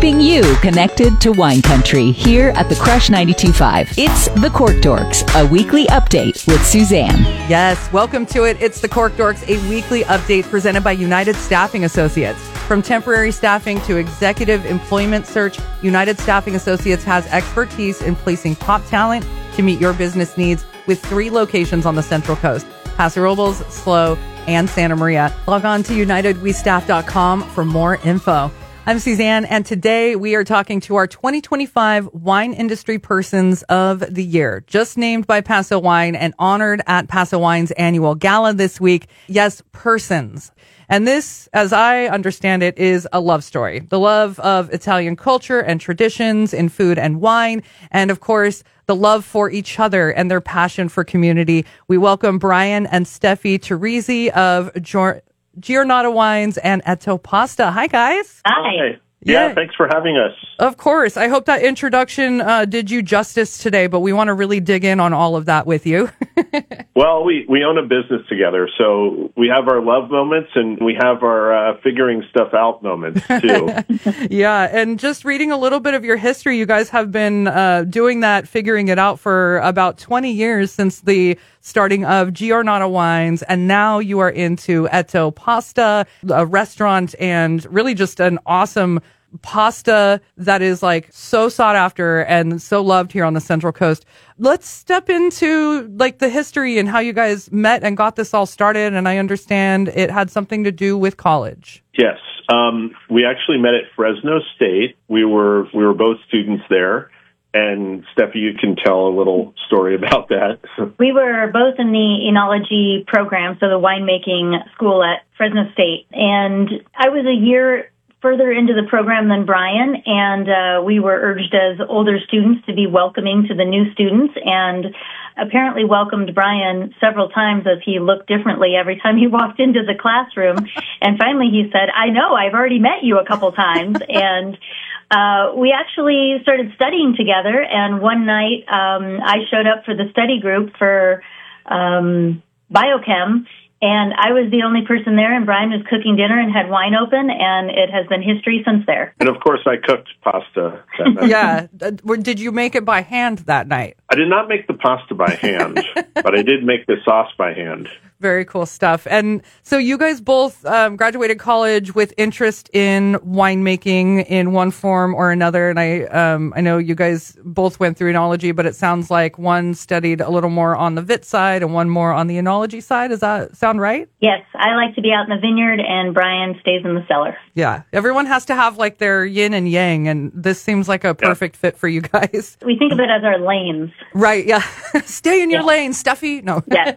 keeping you connected to wine country here at the Crush 92.5. It's the Cork Dorks, a weekly update with Suzanne. Yes, welcome to it. It's the Cork Dorks, a weekly update presented by United Staffing Associates. From temporary staffing to executive employment search, United Staffing Associates has expertise in placing top talent to meet your business needs with 3 locations on the Central Coast: Paso Robles, SLO, and Santa Maria. Log on to unitedwestaff.com for more info. I'm Suzanne, and today we are talking to our 2025 Wine Industry Persons of the Year, just named by Paso Wine and honored at Paso Wine's annual gala this week. Yes, persons. And this, as I understand it, is a love story. The love of Italian culture and traditions in food and wine, and of course, the love for each other and their passion for community. We welcome Brian and Steffi Teresi of Giornata Wines and Ettopasta. Hi, guys. Hi. Yeah, thanks for having us. Of course. I hope that introduction did you justice today, but we want to really dig in on all of that with you. Well, we own a business together, so we have our love moments and we have our figuring stuff out moments, too. Yeah, and just reading a little bit of your history, you guys have been doing that, figuring it out for about 20 years since the starting of Giornata Wines, and now you are into Ettopasta, a restaurant, and really just an awesome pasta that is like so sought after and so loved here on the Central Coast. Let's step into like the history and how you guys met and got this all started. And I understand it had something to do with college. Yes. We actually met at Fresno State. We were both students there. And Steffi, you can tell a little story about that. We were both in the enology program, so the winemaking school at Fresno State. And I was a year further into the program than Brian, and we were urged as older students to be welcoming to the new students, and apparently welcomed Brian several times as he looked differently every time he walked into the classroom. And finally he said, "I know, I've already met you a couple times." And we actually started studying together, and one night I showed up for the study group for biochem, and I was the only person there, and Brian was cooking dinner and had wine open, and it has been history since there. And of course, I cooked pasta that night. Yeah. Did you make it by hand that night? I did not make the pasta by hand, but I did make the sauce by hand. Very cool stuff. And so you guys both graduated college with interest in winemaking in one form or another. And I know you guys both went through enology, but it sounds like one studied a little more on the vit side and one more on the enology side. Does that sound right? Yes. I like to be out in the vineyard, and Brian stays in the cellar. Yeah. Everyone has to have like their yin and yang, and this seems like a perfect fit for you guys. We think of it as our lanes. Right. Yeah. Stay in your lane, Steffi. No. Yes.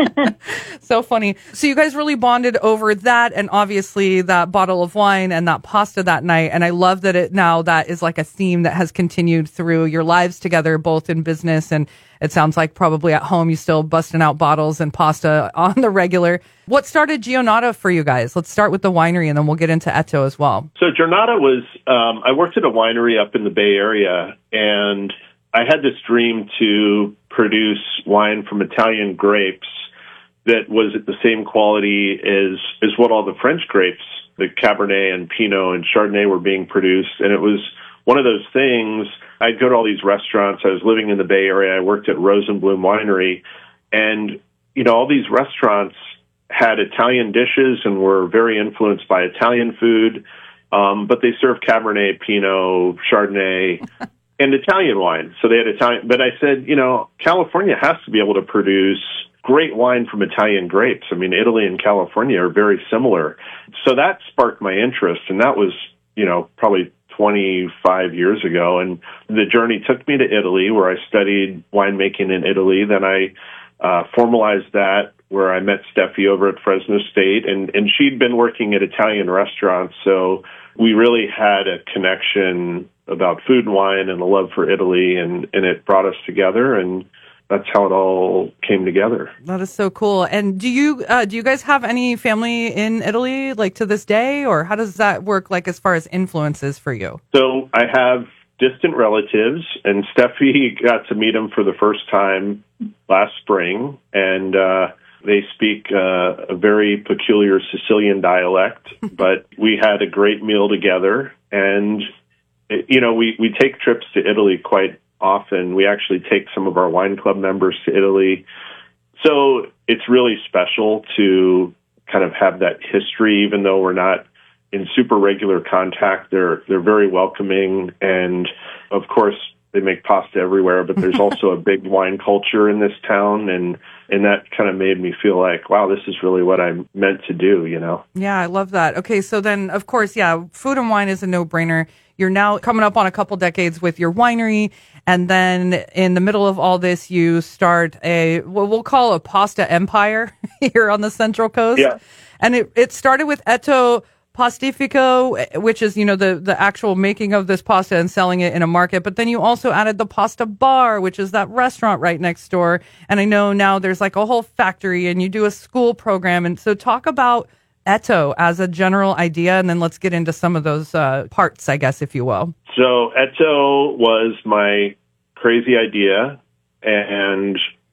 So funny. So you guys really bonded over that, and obviously that bottle of wine and that pasta that night. And I love that that is like a theme that has continued through your lives together, both in business, and it sounds like probably at home you still busting out bottles and pasta on the regular. What started Giornata for you guys? Let's start with the winery, and then we'll get into Etto as well. So Giornata was, I worked at a winery up in the Bay Area, and I had this dream to produce wine from Italian grapes that was at the same quality as what all the French grapes, the Cabernet and Pinot and Chardonnay, were being produced. And it was one of those things. I'd go to all these restaurants. I was living in the Bay Area. I worked at Rosenblum Winery. And, all these restaurants had Italian dishes and were very influenced by Italian food. But they served Cabernet, Pinot, Chardonnay, and Italian wine. So they had Italian. But I said, California has to be able to produce great wine from Italian grapes. I mean, Italy and California are very similar. So that sparked my interest, and that was, probably 25 years ago. And the journey took me to Italy, where I studied winemaking in Italy. Then I formalized that, where I met Steffi over at Fresno State, and she'd been working at Italian restaurants. So we really had a connection about food and wine and a love for Italy, and it brought us together, and that's how it all came together. That is so cool. And do you guys have any family in Italy, like to this day, or how does that work, like as far as influences for you? So I have distant relatives, and Steffi got to meet them for the first time last spring, and they speak a very peculiar Sicilian dialect, but we had a great meal together, and we take trips to Italy quite often. We actually take some of our wine club members to Italy. So it's really special to kind of have that history, even though we're not in super regular contact. They're very welcoming. And of course, they make pasta everywhere, but there's also a big wine culture in this town. And that kind of made me feel like, wow, this is really what I'm meant to do, Yeah, I love that. Okay, so then, of course, food and wine is a no-brainer. You're now coming up on a couple decades with your winery, and then in the middle of all this, you start what we'll call a pasta empire here on the Central Coast. Yeah. And it started with Etto Pastifico, which is, the actual making of this pasta and selling it in a market. But then you also added the Pasta Bar, which is that restaurant right next door. And I know now there's like a whole factory, and you do a school program. And so talk about Etto as a general idea, and then let's get into some of those parts, I guess, if you will. So Etto was my crazy idea, and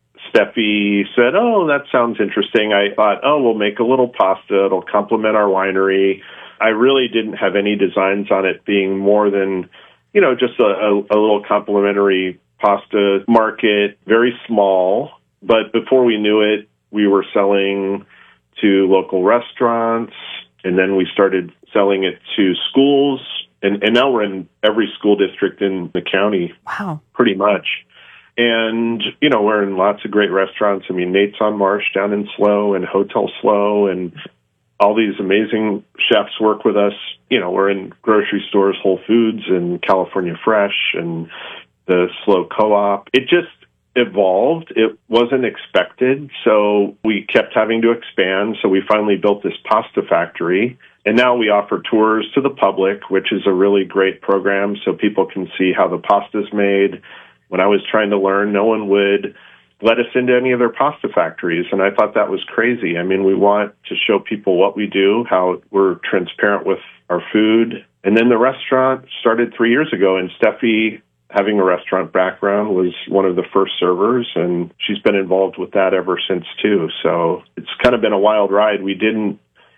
Steffi said, oh, that sounds interesting. I thought, we'll make a little pasta. It'll complement our winery. I really didn't have any designs on it being more than, just a little complimentary pasta market, very small. But before we knew it, we were selling to local restaurants, and then we started selling it to schools. And now we're in every school district in the county. Wow. Pretty much. And, we're in lots of great restaurants. I mean, Nate's on Marsh down in Slow and Hotel Slow, and all these amazing chefs work with us. We're in grocery stores, Whole Foods and California Fresh and the Slow Co-op. It just evolved. It wasn't expected. So we kept having to expand. So we finally built this pasta factory. And now we offer tours to the public, which is a really great program so people can see how the pasta's made. When I was trying to learn, no one would let us into any of their pasta factories. And I thought that was crazy. I mean, we want to show people what we do, how we're transparent with our food. And then the restaurant started 3 years ago, and Steffi, having a restaurant background, was one of the first servers, and she's been involved with that ever since too. So it's kind of been a wild ride. We didn't,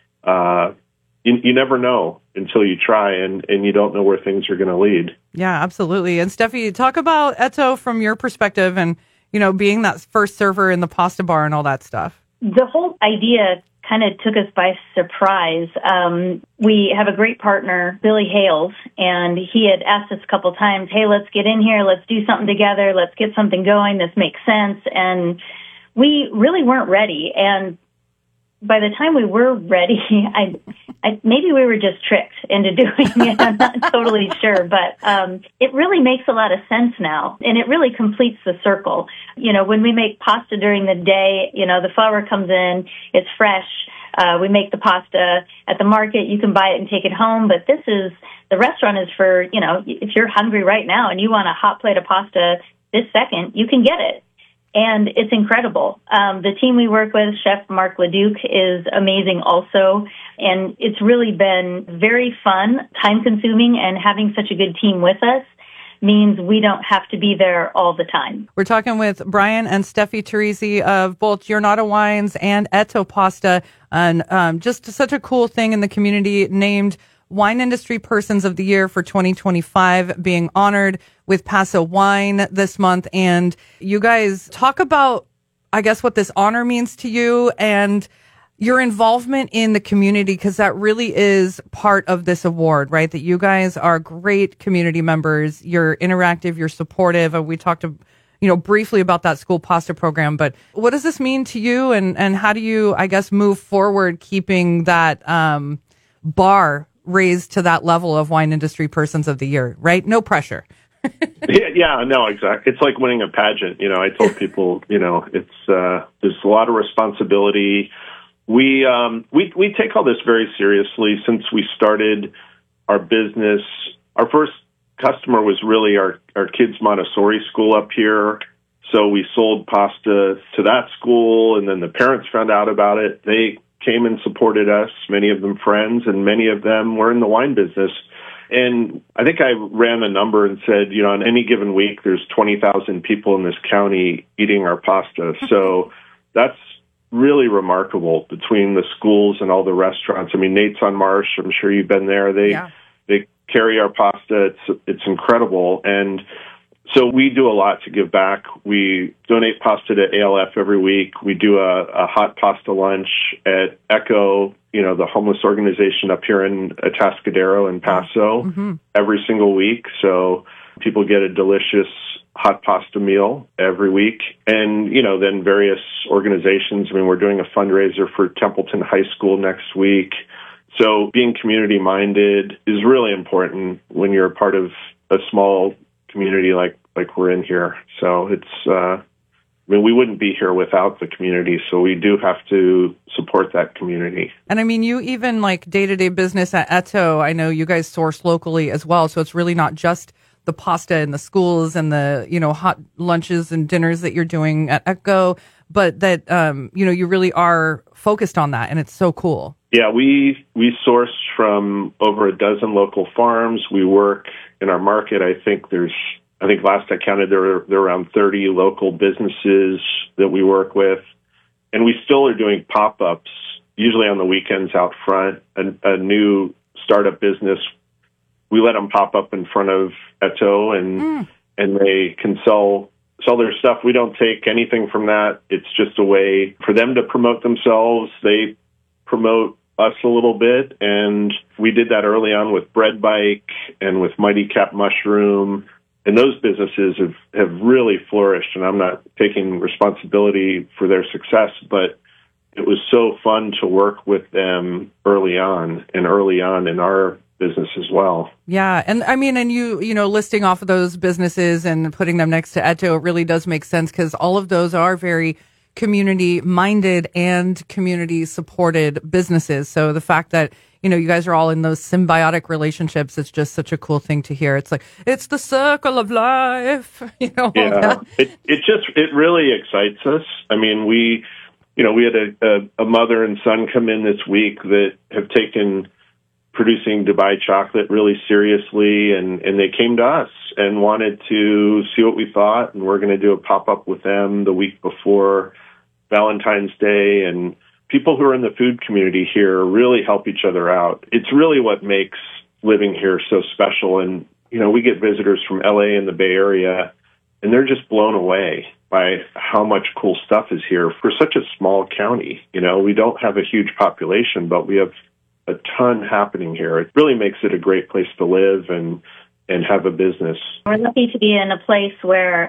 you never know until you try, and you don't know where things are going to lead. Yeah, absolutely. And Steffi, talk about Etto from your perspective and, being that first server in the pasta bar and all that stuff. The whole idea kind of took us by surprise. We have a great partner, Billy Hales, and he had asked us a couple times, hey, let's get in here, let's do something together, let's get something going, this makes sense. And we really weren't ready. And by the time we were ready, maybe we were just tricked into doing it. I'm not totally sure, but it really makes a lot of sense now, and it really completes the circle. When we make pasta during the day, the flour comes in, it's fresh. We make the pasta at the market. You can buy it and take it home, but the restaurant is for, if you're hungry right now and you want a hot plate of pasta this second, you can get it. And it's incredible. The team we work with, Chef Mark Leduc, is amazing also. And it's really been very fun, time-consuming, and having such a good team with us means we don't have to be there all the time. We're talking with Brian and Steffi Teresi of both Giornata Wines and Etto Pasta, and just such a cool thing in the community, named Wine Industry Persons of the Year for 2025, being honored with Paso Wine this month. And you guys talk about, I guess, what this honor means to you and your involvement in the community, because that really is part of this award, right? That you guys are great community members. You're interactive, you're supportive. And we talked briefly about that school pasta program, but what does this mean to you, and how do you, I guess, move forward keeping that bar raised to that level of Wine Industry Persons of the Year, right? No pressure. No, exactly. It's like winning a pageant. I told people, it's there's a lot of responsibility. We take all this very seriously. Since we started our business, our first customer was really our kids' Montessori school up here. So we sold pasta to that school, and then the parents found out about it. They came and supported us, many of them friends, and many of them were in the wine business. And I think I ran a number and said, on any given week, there's 20,000 people in this county eating our pasta. So that's really remarkable between the schools and all the restaurants. I mean, Nate's on Marsh, I'm sure you've been there. They carry our pasta. It's incredible. And so we do a lot to give back. We donate pasta to ALF every week. We do a hot pasta lunch at ECHO, the homeless organization up here in Atascadero and Paso, every single week. So people get a delicious hot pasta meal every week. And, then various organizations. We're doing a fundraiser for Templeton High School next week. So being community-minded is really important when you're a part of a small community like we're in here. So it's, we wouldn't be here without the community. So we do have to support that community. And you even like day-to-day business at Eto, I know you guys source locally as well. So it's really not just the pasta in the schools and the, hot lunches and dinners that you're doing at ECHO, but that, you really are focused on that. And it's so cool. Yeah, we source from over a dozen local farms. We work in our market. I think last I counted, there are around 30 local businesses that we work with. And we still are doing pop-ups, usually on the weekends out front. A new startup business, we let them pop up in front of Eto, and they can sell their stuff. We don't take anything from that. It's just a way for them to promote themselves. They promote us a little bit, and we did that early on with Bread Bike and with Mighty Cap Mushroom. And those businesses have really flourished, and I'm not taking responsibility for their success, but it was so fun to work with them early on in our business as well. Yeah. And and you listing off of those businesses and putting them next to Eto, it really does make sense because all of those are very community-minded and community-supported businesses. So the fact that you guys are all in those symbiotic relationships, it's just such a cool thing to hear. It's like, it's the circle of life, Yeah, it really excites us. We had a mother and son come in this week that have taken producing Dubai chocolate really seriously, and they came to us and wanted to see what we thought, and we're going to do a pop-up with them the week before Valentine's Day, and people who are in the food community here really help each other out. It's really what makes living here so special. And, we get visitors from LA and the Bay Area, and they're just blown away by how much cool stuff is here for such a small county. We don't have a huge population, but we have a ton happening here. It really makes it a great place to live and have a business. We're lucky to be in a place where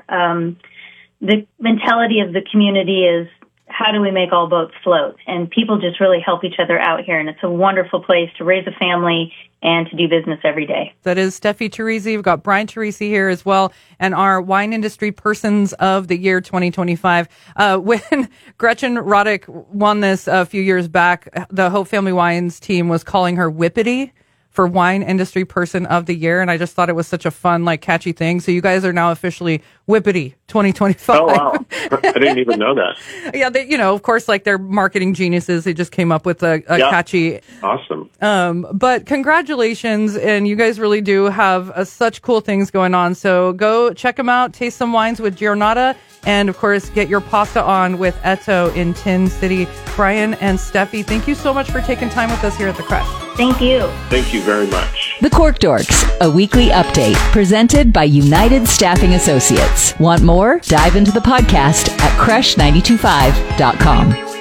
the mentality of the community is, how do we make all boats float? And people just really help each other out here. And it's a wonderful place to raise a family and to do business every day. That is Steffi Teresi. We've got Brian Teresi here as well, and our Wine Industry Persons of the Year 2025. When Gretchen Roddick won this a few years back, the Hope Family Wines team was calling her Whippity for Wine Industry Person of the Year, and I just thought it was such a fun, catchy thing. So you guys are now officially Whippity 2025. Oh, wow. I didn't even know that. Yeah, they, of course, they're marketing geniuses. They just came up with a catchy... Awesome. But congratulations, and you guys really do have such cool things going on. So go check them out, taste some wines with Giornata, and, of course, get your pasta on with Eto in Tin City. Brian and Steffi, thank you so much for taking time with us here at The Crush. Thank you. Thank you very much. The Cork Dorks, a weekly update presented by United Staffing Associates. Want more? Dive into the podcast at crush925.com.